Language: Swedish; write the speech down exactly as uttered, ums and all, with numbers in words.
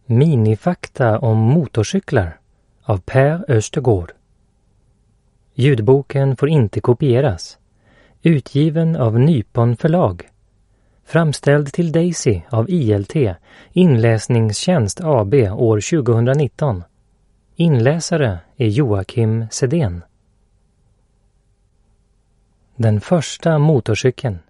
Minifakta om motorcyklar av Per Östergård. Ljudboken får inte kopieras. Utgiven av Nypon förlag. Framställd till Daisy av I L T, Inläsningstjänst A B år tjugonitton. Inläsare är Joakim Sedén. Den första motorcykeln.